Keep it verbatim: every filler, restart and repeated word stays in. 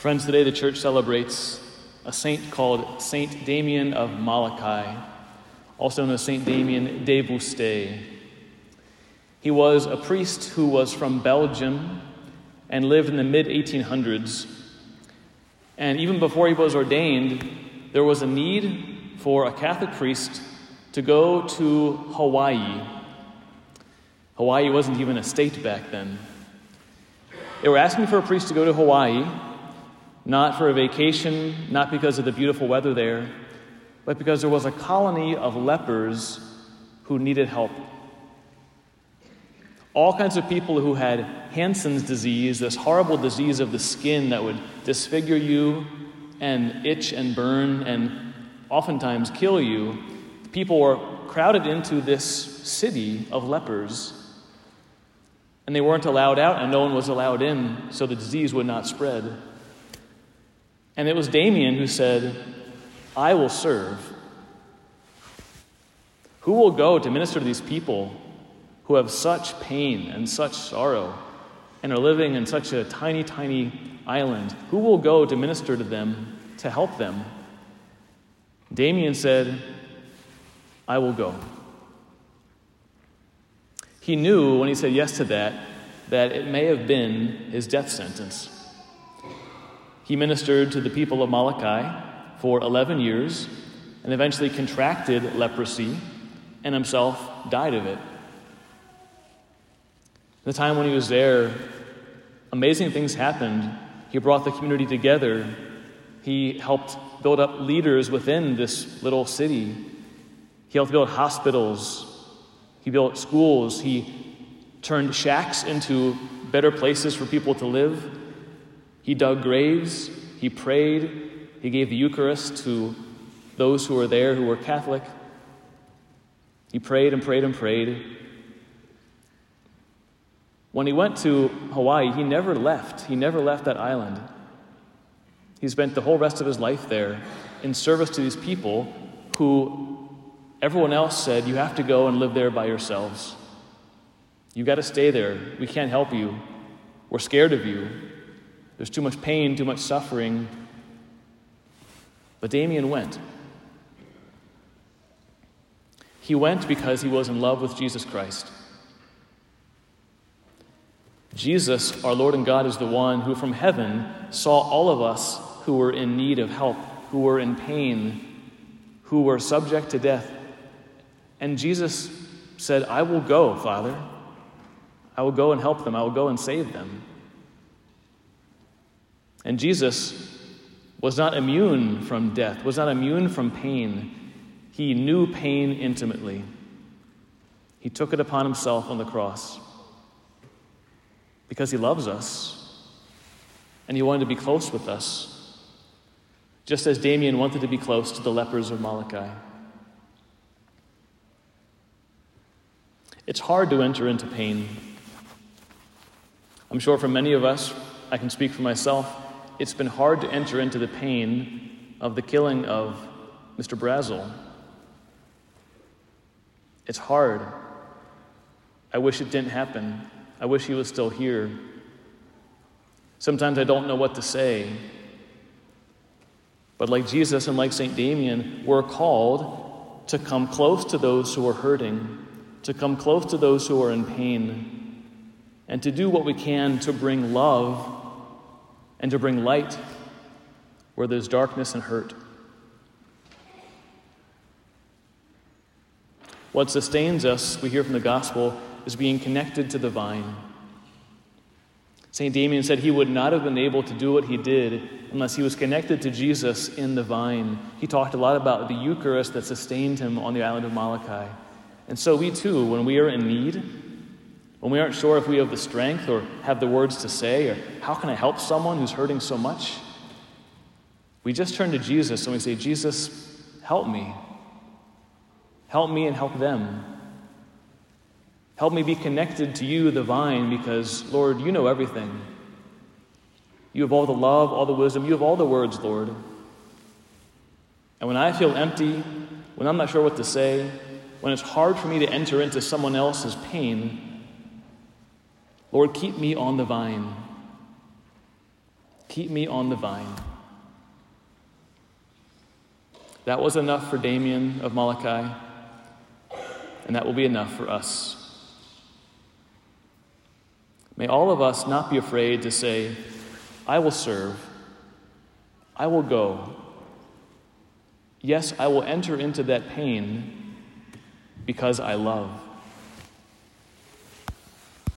Friends, today the church celebrates a saint called Saint Damien of Malachi, also known as Saint Damien de Boustay. He was a priest who was from Belgium and lived in the mid eighteen hundreds. And even before he was ordained, there was a need for a Catholic priest to go to Hawaii. Hawaii wasn't even a state back then. They were asking for a priest to go to Hawaii, not for a vacation, not because of the beautiful weather there, but because there was a colony of lepers who needed help. All kinds of people who had Hansen's disease, this horrible disease of the skin that would disfigure you and itch and burn and oftentimes kill you. People were crowded into this city of lepers, and they weren't allowed out, and no one was allowed in, so the disease would not spread. And it was Damien who said, I will serve. Who will go to minister to these people who have such pain and such sorrow and are living in such a tiny, tiny island? Who will go to minister to them, to help them? Damien said, I will go. He knew when he said yes to that, that it may have been his death sentence. He ministered to the people of Malachi for eleven years and eventually contracted leprosy and himself died of it. The time when he was there, amazing things happened. He brought the community together. He helped build up leaders within this little city. He helped build hospitals. He built schools. He turned shacks into better places for people to live. He dug graves, he prayed, he gave the Eucharist to those who were there who were Catholic. He prayed and prayed and prayed. When he went to Hawaii, he never left. He never left that island. He spent the whole rest of his life there in service to these people who everyone else said, you have to go and live there by yourselves. You got to stay there. We can't help you. We're scared of you. There's too much pain, too much suffering. But Damien went. He went because he was in love with Jesus Christ. Jesus, our Lord and God, is the one who from heaven saw all of us who were in need of help, who were in pain, who were subject to death. And Jesus said, I will go, Father. I will go and help them. I will go and save them. And Jesus was not immune from death, was not immune from pain. He knew pain intimately. He took it upon himself on the cross because he loves us and he wanted to be close with us, just as Damien wanted to be close to the lepers of Malachi. It's hard to enter into pain. I'm sure for many of us, I can speak for myself, it's been hard to enter into the pain of the killing of Mister Brazel. It's hard. I wish it didn't happen. I wish he was still here. Sometimes I don't know what to say. But like Jesus and like Saint Damien, we're called to come close to those who are hurting, to come close to those who are in pain, and to do what we can to bring love and to bring light where there's darkness and hurt. What sustains us, we hear from the gospel, is being connected to the vine. Saint Damien said he would not have been able to do what he did unless he was connected to Jesus in the vine. He talked a lot about the Eucharist that sustained him on the island of Malachi. And so we too, when we are in need, when we aren't sure if we have the strength or have the words to say, or how can I help someone who's hurting so much, we just turn to Jesus and we say, Jesus, help me. Help me and help them. Help me be connected to you, the vine, because, Lord, you know everything. You have all the love, all the wisdom, you have all the words, Lord. And when I feel empty, when I'm not sure what to say, when it's hard for me to enter into someone else's pain, Lord, keep me on the vine. Keep me on the vine. That was enough for Damien of Molokai, and that will be enough for us. May all of us not be afraid to say, I will serve, I will go. Yes, I will enter into that pain because I love.